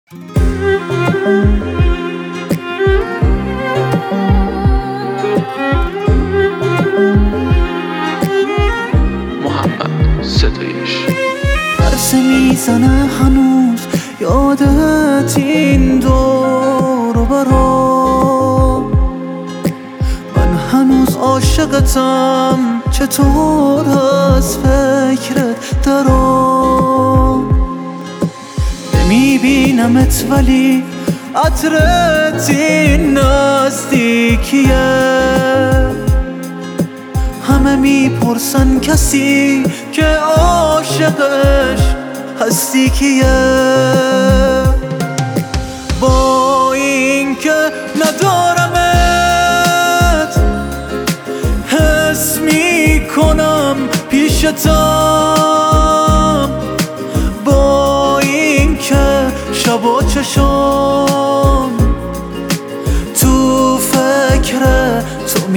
محمد ستایش. عرصه میزنه هنوز یادت این دور و برا، من هنوز عاشقتم، چطور از فکرت درام. نمیبینمت ولی عطرت این نزدیکیه، همه میپرسن کسی که عاشقش هستی کیه. با این که ندارمت حس میکنم پیشتم، با این که شب و چشام تو فکر تو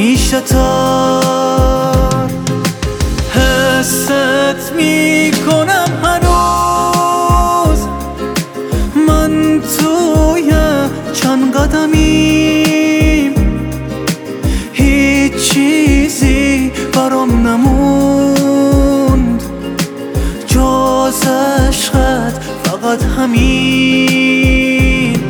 میشتم، حست میکنم هنوز من توی چند قدمیم، هیچ چیزی برام نموند جز عشقت، فقط همین.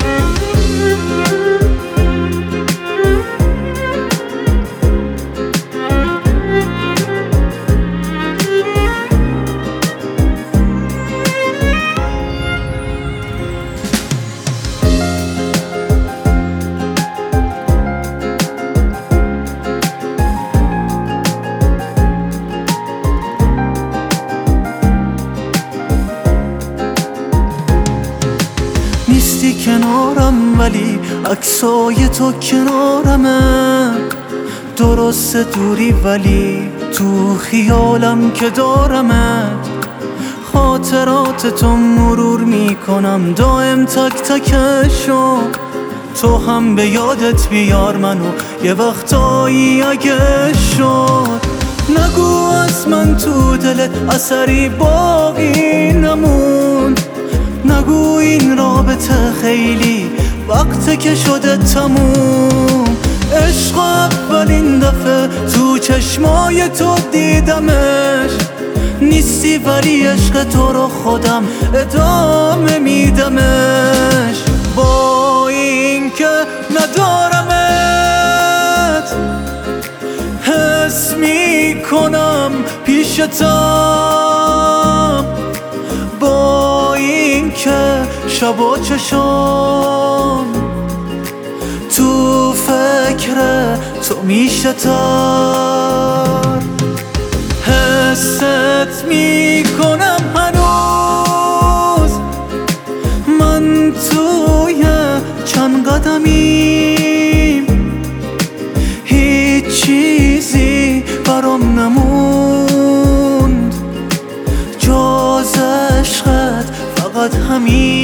نیستی کنارم ولی عکسای تو کنارمه، درسته دوری ولی تو خیالم که دارمت. خاطرات تو مرور میکنم دائم تک تکشو، تو هم به یادت بیار منو یه وقتایی اگه شد. نگو از من تو دلت اثری باقی نموند، نگو این رابطه خیلی وقته که شده تموم. عشق اولین دفعه تو چشمای تو دیدمش، نیستی ولی عشق تو رو خودم ادامه میدمش. با این که ندارمت حس میکنم پیشتم، با این که شب و چشام تو فکر تو میشتم، حست میکنم هنوز من توی چند قدمیم، هیچ چیزی برام نموند جز عشقت، فقط همین.